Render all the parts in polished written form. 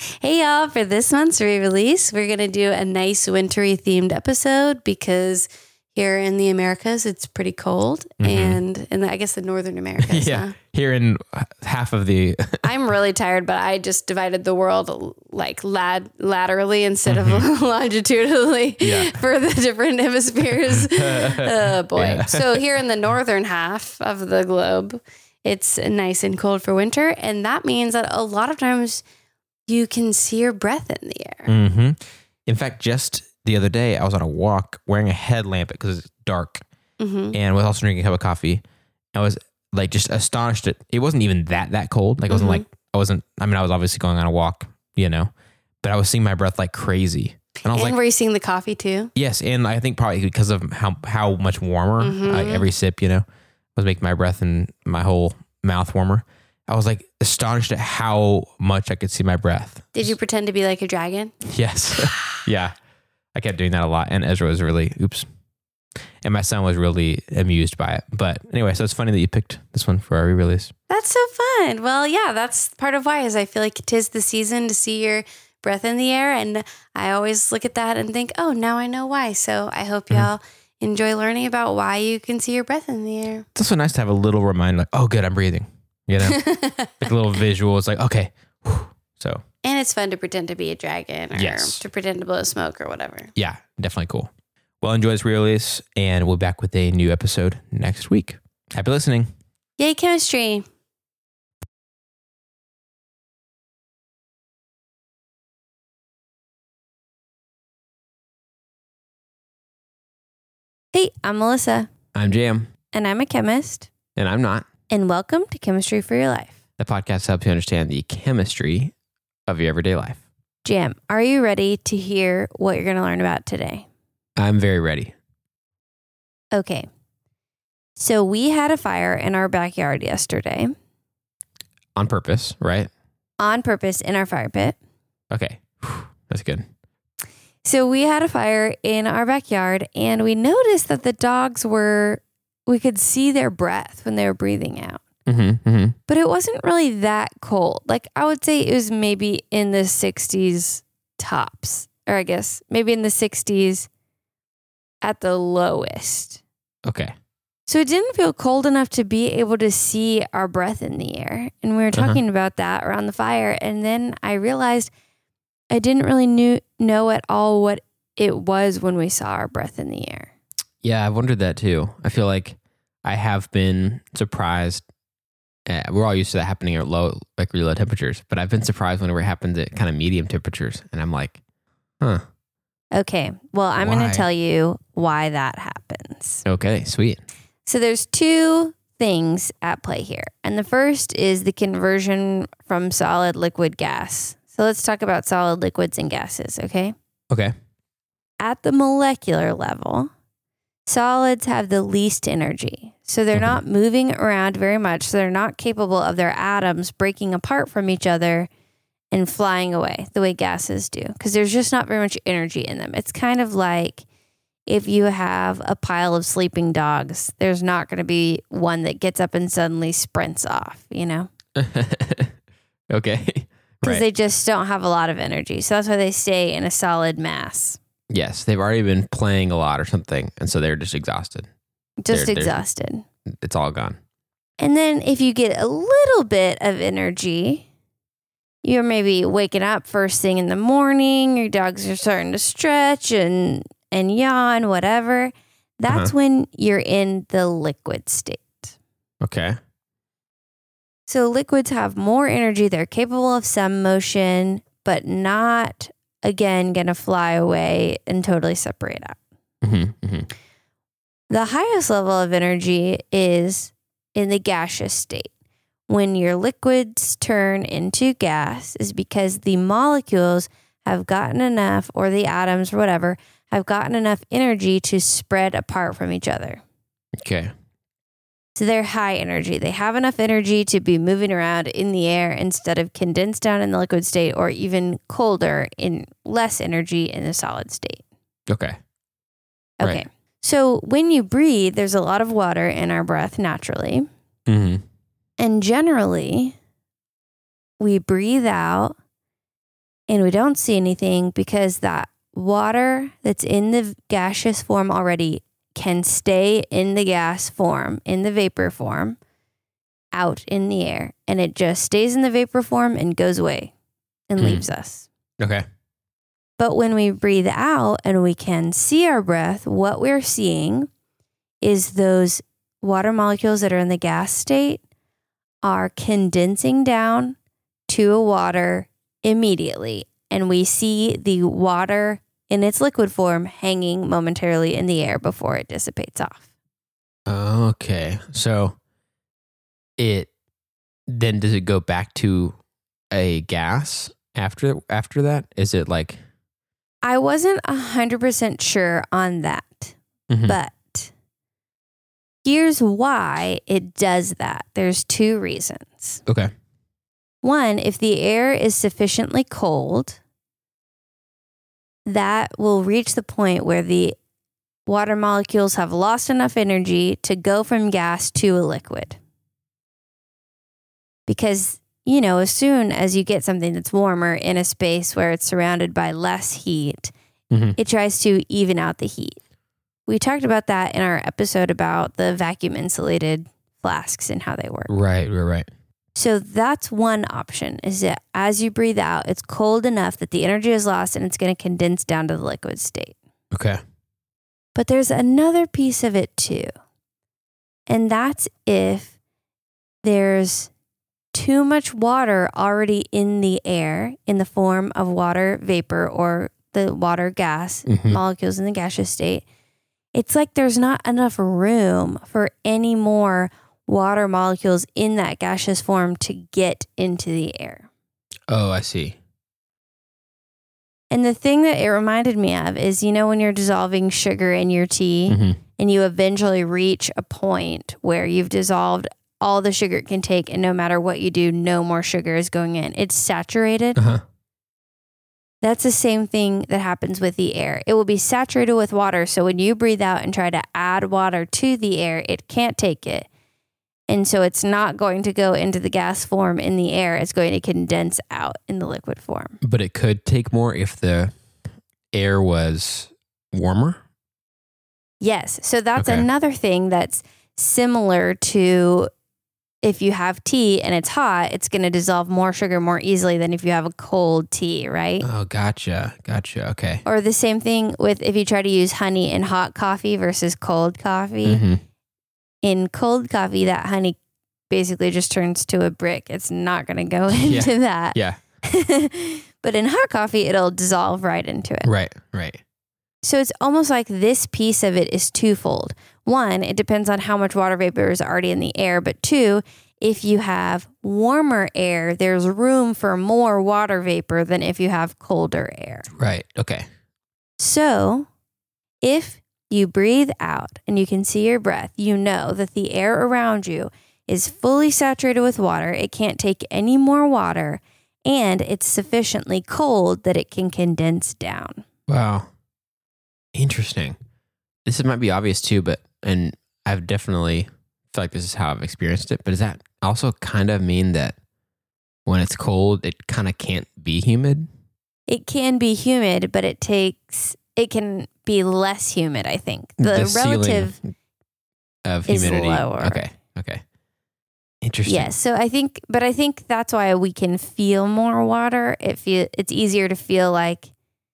Hey y'all, for this month's re-release, we're going to do a nice wintry themed episode because here in the Americas, it's pretty cold. And in I guess the Northern Americas. Yeah. Here in half of the... I'm really tired, but I just divided the world like laterally instead of longitudinally for the different hemispheres. Oh boy. Yeah. So here in the northern half of the globe, it's nice and cold for winter. And that means that a lot of times you can see your breath in the air. Mm-hmm. In fact, just the other day, I was on a walk wearing a headlamp because it's dark and was also drinking a cup of coffee. I was like just astonished at it wasn't even that cold. Like I was obviously going on a walk, but I was seeing my breath like crazy. And I was were you seeing the coffee too? Yes. And I think probably because of how much warmer every sip, was making my breath and my whole mouth warmer. I was like astonished at how much I could see my breath. Did you pretend to be like a dragon? Yes. Yeah. I kept doing that a lot. And Ezra was really, and my son was really amused by it. But anyway, so it's funny that you picked this one for our re-release. That's so fun. Well, yeah, that's part of why is I feel like it is the season to see your breath in the air. And I always look at that and think, oh, now I know why. So I hope y'all enjoy learning about why you can see your breath in the air. It's also nice to have a little reminder like, oh, good, I'm breathing. Like a little visual. It's like, okay. So. And it's fun to pretend to be a dragon or to pretend to blow smoke or whatever. Yeah, definitely cool. Well, enjoy this re-release and we'll be back with a new episode next week. Happy listening. Yay, chemistry. Hey, I'm Melissa. I'm Jam. And I'm a chemist. And I'm not. And welcome to Chemistry for Your Life. The podcast helps you understand the chemistry of your everyday life. Jam, are you ready to hear what you're going to learn about today? I'm very ready. Okay. So we had a fire in our backyard yesterday. On purpose, right? On purpose in our fire pit. Okay. That's good. So we had a fire in our backyard and we noticed that the dogs we could see their breath when they were breathing out. But it wasn't really that cold. Like I would say it was maybe in the 60s tops, or I guess maybe in the 60s at the lowest. Okay. So it didn't feel cold enough to be able to see our breath in the air. And we were talking about that around the fire. And then I realized I didn't really know at all what it was when we saw our breath in the air. Yeah, I've wondered that too. I feel like I have been surprised. We're all used to that happening at really low temperatures, but I've been surprised whenever it happens at kind of medium temperatures. And I'm like, huh. Okay. Well, I'm going to tell you why that happens. Okay, sweet. So there's two things at play here. And the first is the conversion from solid, liquid, gas. So let's talk about solid, liquids, and gases, okay? Okay. At the molecular level, solids have the least energy. So they're not moving around very much. So they're not capable of their atoms breaking apart from each other and flying away the way gases do. Because there's just not very much energy in them. It's kind of like if you have a pile of sleeping dogs, there's not going to be one that gets up and suddenly sprints off, Okay. Because they just don't have a lot of energy. So that's why they stay in a solid mass. Yes, they've already been playing a lot or something, and so they're just exhausted. Exhausted. It's all gone. And then if you get a little bit of energy, you're maybe waking up first thing in the morning, your dogs are starting to stretch and yawn, whatever. That's when you're in the liquid state. Okay. So liquids have more energy. They're capable of some motion, but not, again, going to fly away and totally separate out. The highest level of energy is in the gaseous state. When your liquids turn into gas is because the molecules have gotten enough, or the atoms or whatever, have gotten enough energy to spread apart from each other. Okay. So they're high energy. They have enough energy to be moving around in the air instead of condensed down in the liquid state, or even colder in less energy in the solid state. Okay. Okay. Right. So when you breathe, there's a lot of water in our breath naturally. And generally, we breathe out And we don't see anything because that water that's in the gaseous form already can stay in the gas form, in the vapor form, out in the air. And it just stays in the vapor form and goes away and leaves us. Okay. But when we breathe out and we can see our breath, what we're seeing is those water molecules that are in the gas state are condensing down to a water immediately. And we see the water in its liquid form hanging momentarily in the air before it dissipates off. Okay. So does it go back to a gas after that? Is it like... I wasn't 100% sure on that, but here's why it does that. There's two reasons. Okay. One, if the air is sufficiently cold, that will reach the point where the water molecules have lost enough energy to go from gas to a liquid. Because, as soon as you get something that's warmer in a space where it's surrounded by less heat, it tries to even out the heat. We talked about that in our episode about the vacuum insulated flasks and how they work. Right. So that's one option, is that as you breathe out, it's cold enough that the energy is lost and it's going to condense down to the liquid state. Okay. But there's another piece of it too. And that's if there's too much water already in the air in the form of water vapor or the water gas molecules in the gaseous state. It's like there's not enough room for any more water molecules in that gaseous form to get into the air. Oh, I see. And the thing that it reminded me of is, when you're dissolving sugar in your tea and you eventually reach a point where you've dissolved all the sugar it can take, and no matter what you do, no more sugar is going in. It's saturated. That's the same thing that happens with the air. It will be saturated with water. So when you breathe out and try to add water to the air, it can't take it. And so it's not going to go into the gas form in the air. It's going to condense out in the liquid form. But it could take more if the air was warmer? Yes. So that's another thing that's similar to if you have tea and it's hot, it's going to dissolve more sugar more easily than if you have a cold tea, right? Oh, gotcha. Okay. Or the same thing with if you try to use honey in hot coffee versus cold coffee. In cold coffee, that honey basically just turns to a brick. It's not going to go into that. Yeah. But in hot coffee, it'll dissolve right into it. Right. So it's almost like this piece of it is twofold. One, it depends on how much water vapor is already in the air. But two, if you have warmer air, there's room for more water vapor than if you have colder air. Right. Okay. So if you breathe out and you can see your breath, you know that the air around you is fully saturated with water. It can't take any more water, and it's sufficiently cold that it can condense down. Wow. Interesting. This might be obvious too, and I've definitely feel like this is how I've experienced it, but does that also kind of mean that when it's cold, it kind of can't be humid? It can be humid, but it can be less humid, I think. The relative of humidity is lower. Okay. Interesting. Yes. So I think that's why we can feel more water. It's easier to feel like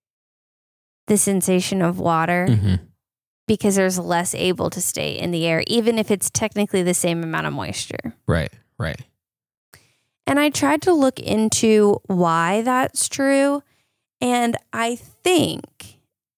the sensation of water because there's less able to stay in the air, even if it's technically the same amount of moisture. Right. And I tried to look into why that's true. And I think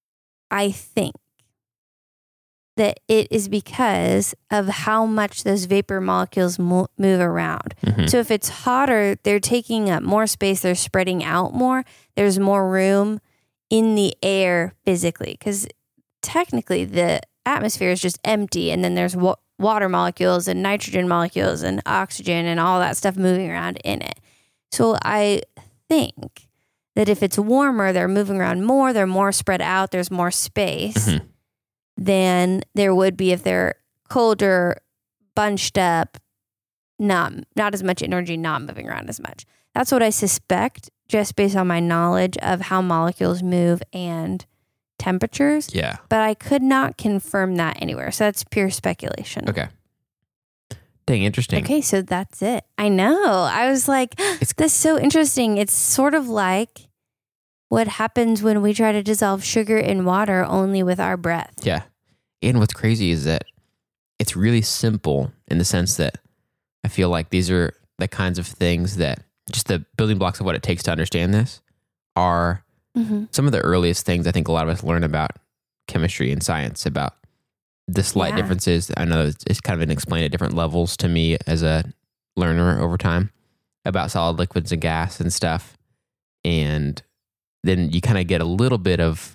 that it is because of how much those vapor molecules move around. So if it's hotter, they're taking up more space, they're spreading out more, there's more room in the air physically, because technically the atmosphere is just empty, and then there's water molecules and nitrogen molecules and oxygen and all that stuff moving around in it. So I think that if it's warmer, they're moving around more, they're more spread out, there's more space than there would be if they're colder, bunched up, not as much energy, not moving around as much. That's what I suspect just based on my knowledge of how molecules move and temperatures. Yeah. But I could not confirm that anywhere. So that's pure speculation. Okay. Dang, interesting. Okay, so that's it. I know. I was like, that's so interesting. It's sort of like what happens when we try to dissolve sugar in water only with our breath. Yeah. And what's crazy is that it's really simple in the sense that I feel like these are the kinds of things that just the building blocks of what it takes to understand this are some of the earliest things I think a lot of us learn about chemistry and science, about the slight differences. I know it's kind of been explained at different levels to me as a learner over time about solid liquids and gas and stuff. And then you kind of get a little bit of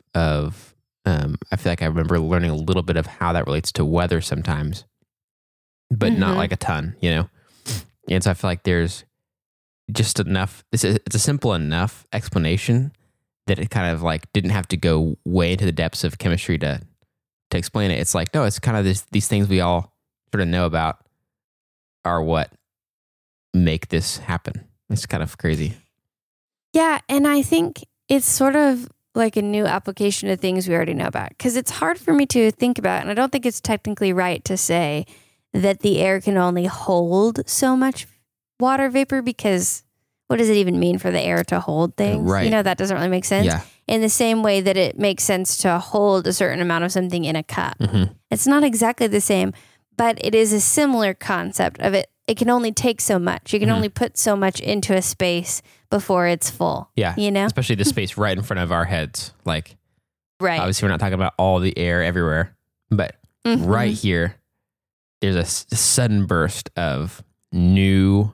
I feel like I remember learning a little bit of how that relates to weather sometimes, but not like a ton, you know? And so I feel like there's just enough, it's a simple enough explanation that it kind of like didn't have to go way into the depths of chemistry to explain it. It's like, no, it's kind of these things we all sort of know about are what make this happen. It's kind of crazy. Yeah, and I think it's sort of like a new application of things we already know about, because it's hard for me to think about, and I don't think it's technically right to say that the air can only hold so much water vapor, because what does it even mean for the air to hold things? Right. You know, that doesn't really make sense. Yeah. In the same way that it makes sense to hold a certain amount of something in a cup. It's not exactly the same, but it is a similar concept of it. It can only take so much. You can only put so much into a space before it's full. Yeah. You know? Especially the space right in front of our heads. Like, Right. obviously we're not talking about all the air everywhere, but right here, there's a sudden burst of new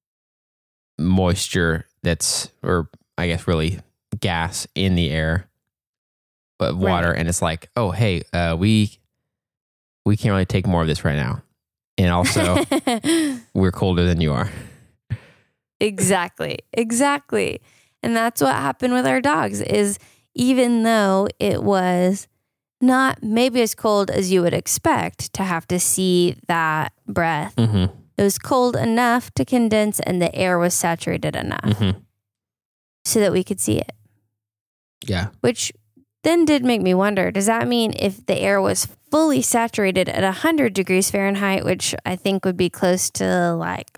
moisture or I guess really gas in the air, but water. Right. And it's like, oh, hey, we can't really take more of this right now. And also we're colder than you are. Exactly. And that's what happened with our dogs, is even though it was not maybe as cold as you would expect to have to see that breath, it was cold enough to condense and the air was saturated enough so that we could see it. Yeah. Which then did make me wonder, does that mean if the air was fully saturated at 100 degrees Fahrenheit, which I think would be close to like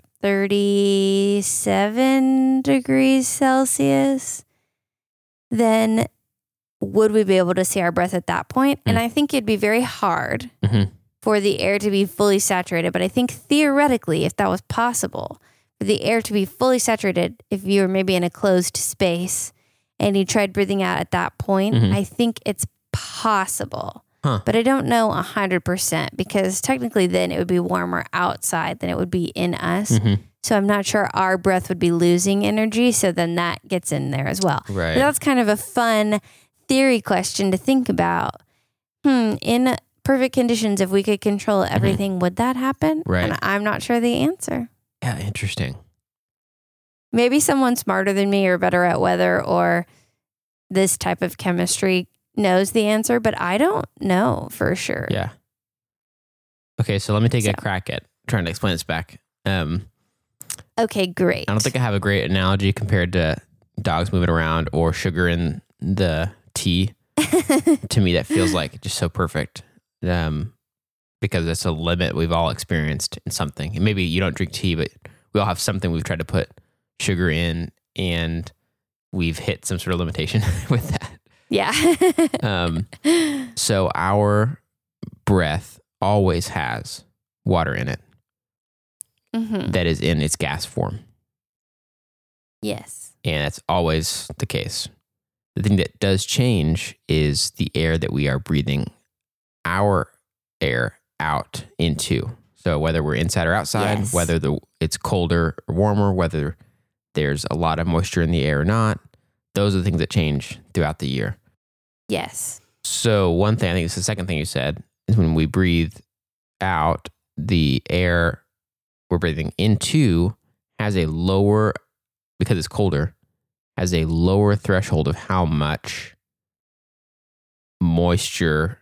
37 degrees Celsius, then would we be able to see our breath at that point? And I think it'd be very hard for the air to be fully saturated. But I think theoretically, if that was possible, for the air to be fully saturated, if you were maybe in a closed space and you tried breathing out at that point, I think it's possible. But I don't know 100%, because technically then it would be warmer outside than it would be in us. So I'm not sure our breath would be losing energy. So then that gets in there as well. Right. But that's kind of a fun theory question to think about. In perfect conditions, if we could control everything, would that happen? Right. And I'm not sure the answer. Yeah, interesting. Maybe someone smarter than me or better at weather or this type of chemistry knows the answer, but I don't know for sure. Yeah. Okay, so let me take a crack at trying to explain this back. Okay, great. I don't think I have a great analogy compared to dogs moving around or sugar in the tea. To me, that feels like just so perfect, because it's a limit we've all experienced in something. And maybe you don't drink tea, but we all have something we've tried to put sugar in, and we've hit some sort of limitation with that. Yeah. So our breath always has water in it that is in its gas form. Yes. And that's always the case. The thing that does change is the air that we are breathing our air out into. So whether we're inside or outside, whether it's colder or warmer, whether there's a lot of moisture in the air or not, those are the things that change throughout the year. Yes. So one thing, I think it's the second thing you said, is when we breathe out, the air we're breathing into has a lower, because it's colder, has a lower threshold of how much moisture,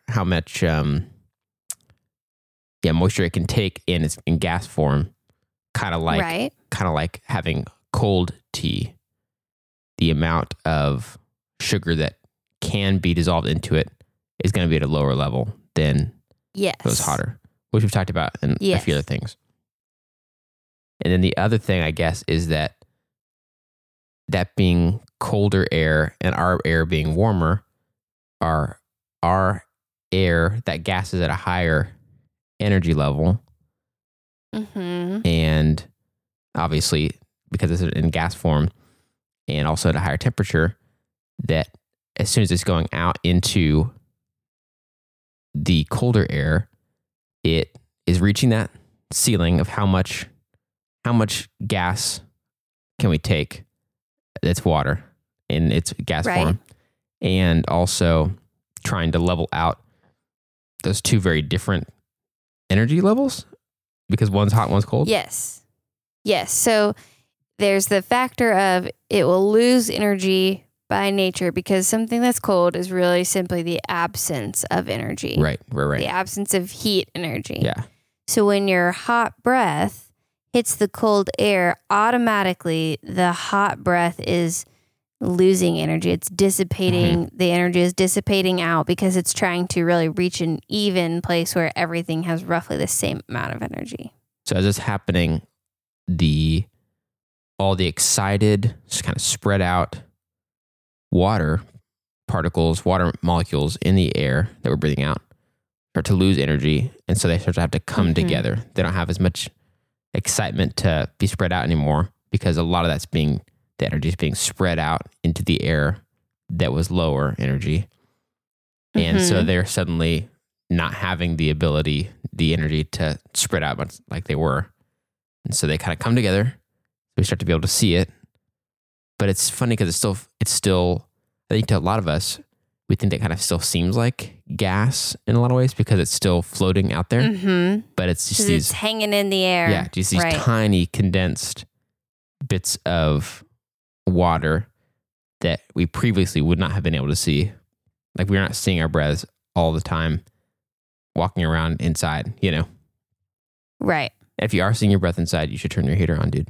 moisture it can take in gas form, kind of like having cold tea, the amount of sugar that can be dissolved into it is going to be at a lower level than Yes. if it was hotter, which we've talked about in a few other things. And then the other thing, I guess, is that being colder air and our air being warmer, our air, that gas is at a higher energy level. Mm-hmm. And obviously, because it's in gas form and also at a higher temperature, that as soon as it's going out into the colder air, it is reaching that ceiling of how much gas can we take that's water in its gas form, and also trying to level out those two very different energy levels because one's hot, one's cold. Yes. So there's the factor of it will lose energy by nature because something that's cold is really simply the absence of energy. Right. The absence of heat energy. Yeah. So when your hot breath hits the cold air, automatically the hot breath is losing energy. It's dissipating. The energy is dissipating out because it's trying to really reach an even place where everything has roughly the same amount of energy. So as it's happening, all the excited, just kind of spread out water particles, water molecules in the air that we're breathing out start to lose energy. And so they start to have to come together. They don't have as much excitement to be spread out anymore because a lot of the energy is being spread out into the air that was lower energy. And so they're suddenly not having the energy to spread out much like they were. And so they kind of come together. We start to be able to see it. But it's funny because it's still, I think to a lot of us, we think that kind of still seems like gas in a lot of ways because it's still floating out there. But it's just it's hanging in the air. Yeah, just these tiny condensed bits of water that we previously would not have been able to see. Like we're not seeing our breaths all the time walking around inside, Right. If you are seeing your breath inside, you should turn your heater on, dude.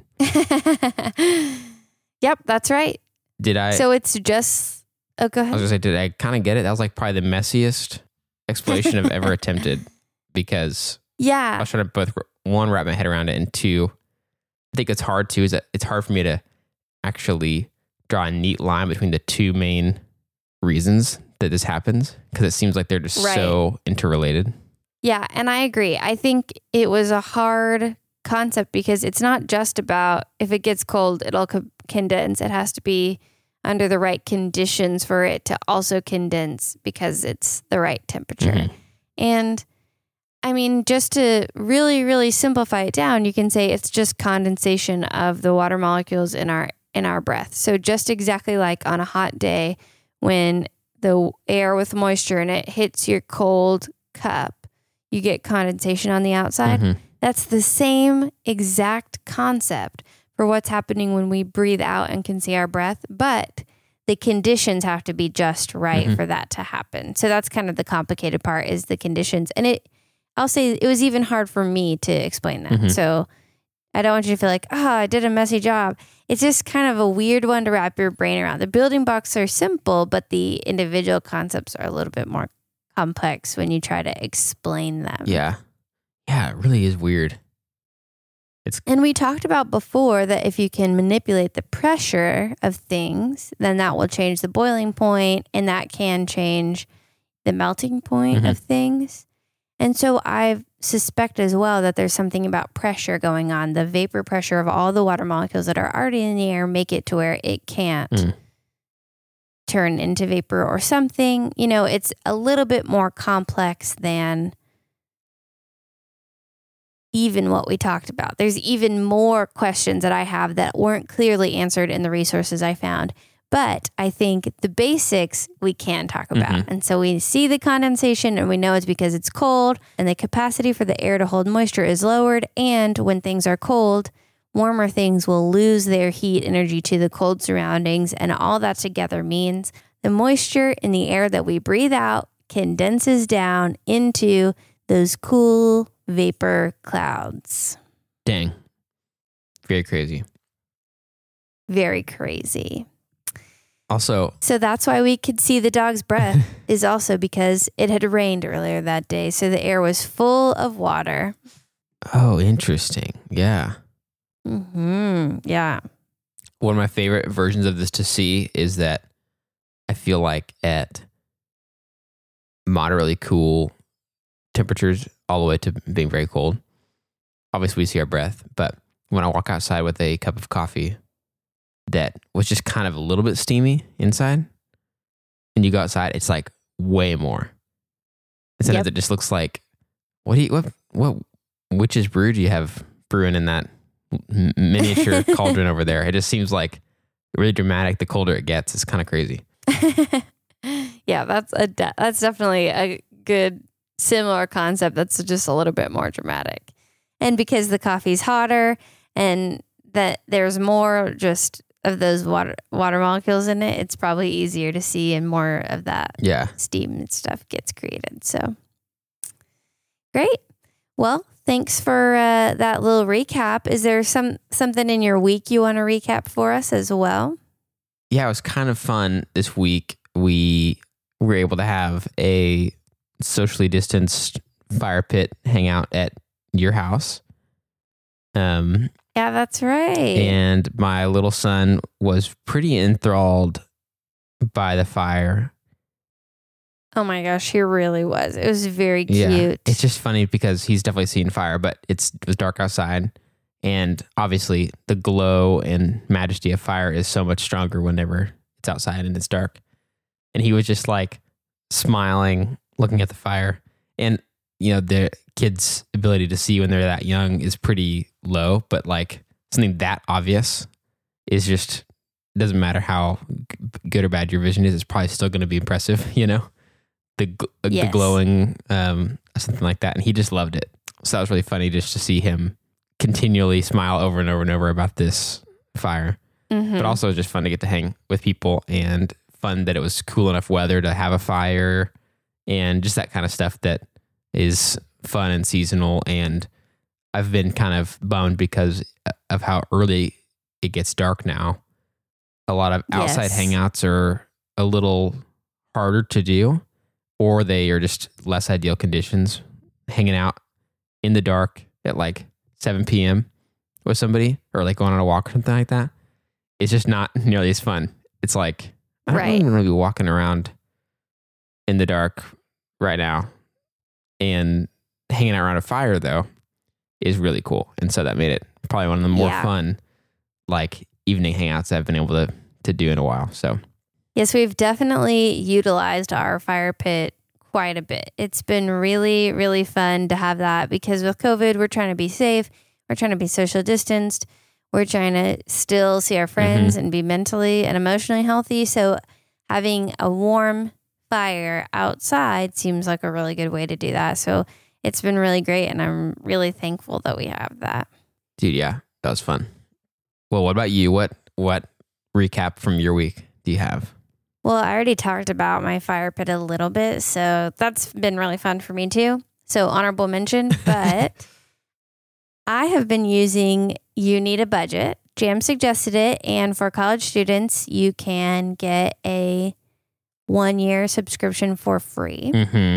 Yep, that's right. So it's just... Oh, go ahead. I was going to say, did I kind of get it? That was like probably the messiest explanation I've ever attempted because I was trying to both, one, wrap my head around it, and two, I think it's hard too, is that it's hard for me to actually draw a neat line between the two main reasons that this happens because it seems like they're just so interrelated. Yeah, and I agree. I think it was a hard concept because it's not just about if it gets cold, it'll condense. It has to be under the right conditions for it to also condense because it's the right temperature. And I mean, just to really, really simplify it down, you can say it's just condensation of the water molecules in our breath. So just exactly like on a hot day when the air with moisture in it hits your cold cup, you get condensation on the outside. That's the same exact concept for what's happening when we breathe out and can see our breath, but the conditions have to be just right for that to happen. So that's kind of the complicated part is the conditions. And I'll say it was even hard for me to explain that. So I don't want you to feel like, I did a messy job. It's just kind of a weird one to wrap your brain around. The building blocks are simple, but the individual concepts are a little bit more complex when you try to explain them. Yeah. Yeah, it really is weird. And we talked about before that if you can manipulate the pressure of things, then that will change the boiling point and that can change the melting point of things. And so I suspect as well that there's something about pressure going on. The vapor pressure of all the water molecules that are already in the air make it to where it can't turn into vapor or something. It's a little bit more complex than even what we talked about. There's even more questions that I have that weren't clearly answered in the resources I found. But I think the basics we can talk about. And so we see the condensation and we know it's because it's cold and the capacity for the air to hold moisture is lowered. And when things are cold, warmer things will lose their heat energy to the cold surroundings. And all that together means the moisture in the air that we breathe out condenses down into those cool vapor clouds. Dang. Very crazy. very crazy. Also, so that's why we could see the dog's breath is also because it had rained earlier that day. So the air was full of water. Oh, interesting. Yeah. Yeah. One of my favorite versions of this to see is that I feel like at moderately cool temperatures all the way to being very cold, obviously we see our breath, but when I walk outside with a cup of coffee that was just kind of a little bit steamy inside, and you go outside, it's like way more. Instead of it just looks like, what witch's brew do you have brewing in that miniature cauldron over there? It just seems like really dramatic. The colder it gets, it's kind of crazy. Yeah, that's definitely a good similar concept. That's just a little bit more dramatic, and because the coffee's hotter and that there's more just of those water molecules in it, it's probably easier to see and more of that steam and stuff gets created. So great. Well, thanks for that little recap. Is there something in your week you want to recap for us as well? Yeah, it was kind of fun this week. We were able to have a socially distanced fire pit hangout at your house. Yeah, that's right. And my little son was pretty enthralled by the fire. Oh my gosh, he really was. It was very cute. Yeah, it's just funny because he's definitely seen fire, but it was dark outside. And obviously the glow and majesty of fire is so much stronger whenever it's outside and it's dark. And he was just like smiling, looking at the fire. And, you know, the kids' ability to see when they're that young is pretty low, but like something that obvious is just, doesn't matter how good or bad your vision is, it's probably still going to be impressive, you know? The glowing, something like that. And he just loved it. So that was really funny just to see him continually smile over and over and over about this fire. But also just fun to get to hang with people, and fun that it was cool enough weather to have a fire, and just that kind of stuff that is fun and seasonal. And I've been kind of bummed because of how early it gets dark now. A lot of outside hangouts are a little harder to do, or they are just less ideal conditions. Hanging out in the dark at like 7 p.m. with somebody, or like going on a walk or something like that, it's just not nearly as fun. It's like, I don't even want to be walking around in the dark right now. And hanging out around a fire, though, is really cool. And so that made it probably one of the more fun, like, evening hangouts I've been able to do in a while. So, yes, we've definitely utilized our fire pit quite a bit. It's been really, really fun to have that, because with COVID, we're trying to be safe. We're trying to be social distanced. We're trying to still see our friends and be mentally and emotionally healthy. So having a warm fire outside seems like a really good way to do that. So it's been really great, and I'm really thankful that we have that. Dude, yeah, that was fun. Well, what about you? What recap from your week do you have? Well, I already talked about my fire pit a little bit, so that's been really fun for me too. So honorable mention, but I have been using You Need a Budget. Jam suggested it, and for college students, you can get a 1-year subscription for free.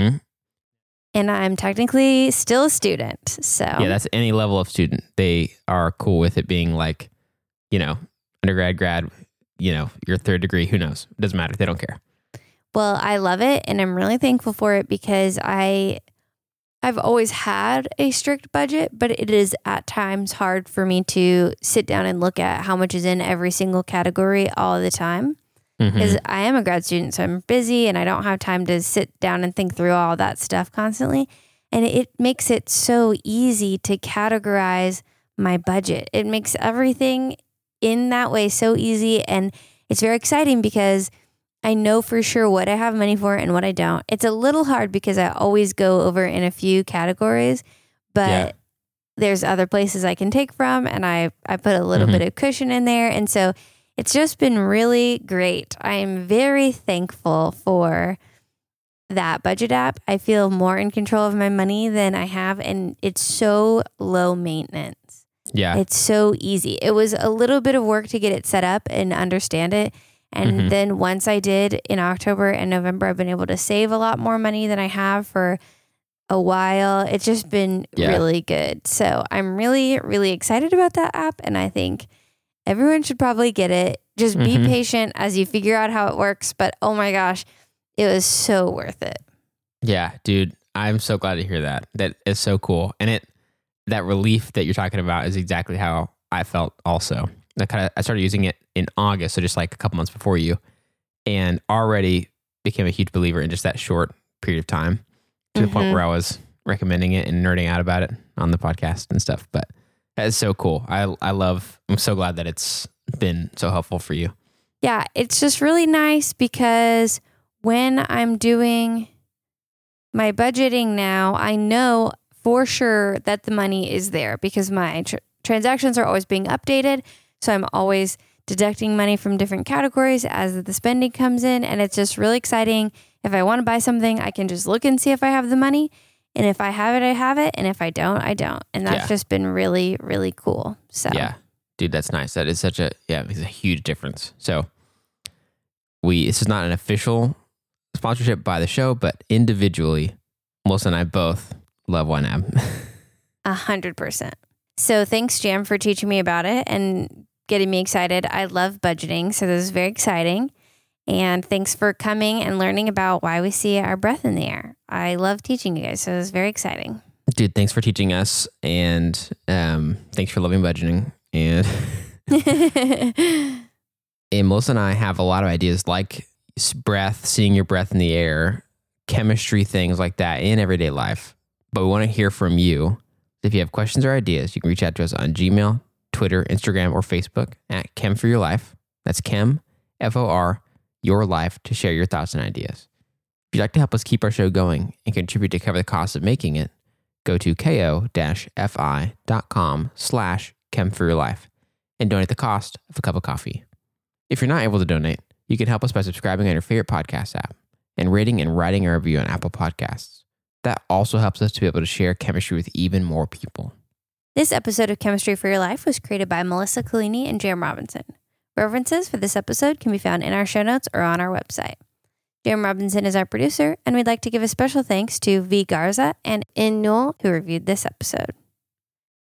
And I'm technically still a student, so yeah, that's any level of student. They are cool with it being like, you know, undergrad, grad, you know, your third degree, who knows? It doesn't matter. They don't care. Well, I love it, and I'm really thankful for it, because I've always had a strict budget, but it is at times hard for me to sit down and look at how much is in every single category all the time. Because I am a grad student, so I'm busy and I don't have time to sit down and think through all that stuff constantly. And it makes it so easy to categorize my budget. It makes everything in that way so easy, and it's very exciting because I know for sure what I have money for and what I don't. It's a little hard because I always go over in a few categories, but there's other places I can take from, and I put a little bit of cushion in there. And so it's just been really great. I am very thankful for that budget app. I feel more in control of my money than I have, and it's so low maintenance. Yeah. It's so easy. It was a little bit of work to get it set up and understand it. And then once I did in October and November, I've been able to save a lot more money than I have for a while. It's just been really good. So I'm really, really excited about that app. And I think everyone should probably get it. Just be patient as you figure out how it works. But oh my gosh, it was so worth it. Yeah, dude, I'm so glad to hear that. That is so cool. And that relief that you're talking about is exactly how I felt also. I started using it in August, so just like a couple months before you, and already became a huge believer in just that short period of time to the point where I was recommending it and nerding out about it on the podcast and stuff. But that is so cool. I'm so glad that it's been so helpful for you. Yeah, it's just really nice because when I'm doing my budgeting now, I know for sure that the money is there because my transactions are always being updated. So I'm always deducting money from different categories as the spending comes in. And it's just really exciting. If I want to buy something, I can just look and see if I have the money. And if I have it, I have it. And if I don't, I don't. And that's just been really, really cool. So yeah, dude, that's nice. That is it's a huge difference. So this is not an official sponsorship by the show, but individually, Melissa and I both love YNAB. 100%. So thanks, Jam, for teaching me about it and getting me excited. I love budgeting, so this is very exciting. And thanks for coming and learning about why we see our breath in the air. I love teaching you guys, so it was very exciting. Dude, thanks for teaching us, and thanks for loving budgeting. And and Melissa and I have a lot of ideas like breath, seeing your breath in the air, chemistry, things like that in everyday life. But we want to hear from you. If you have questions or ideas, you can reach out to us on Gmail, Twitter, Instagram, or Facebook at Chem for Your Life. That's Chem, F-O-R, Your Life, to share your thoughts and ideas. If you'd like to help us keep our show going and contribute to cover the cost of making it, go to ko-fi.com/Chem for Your Life and donate the cost of a cup of coffee. If you're not able to donate, you can help us by subscribing on your favorite podcast app and rating and writing a review on Apple Podcasts. That also helps us to be able to share chemistry with even more people. This episode of Chemistry for Your Life was created by Melissa Collini and Jam Robinson. References for this episode can be found in our show notes or on our website. Jam Robinson is our producer, and we'd like to give a special thanks to V. Garza and In Newell, who reviewed this episode.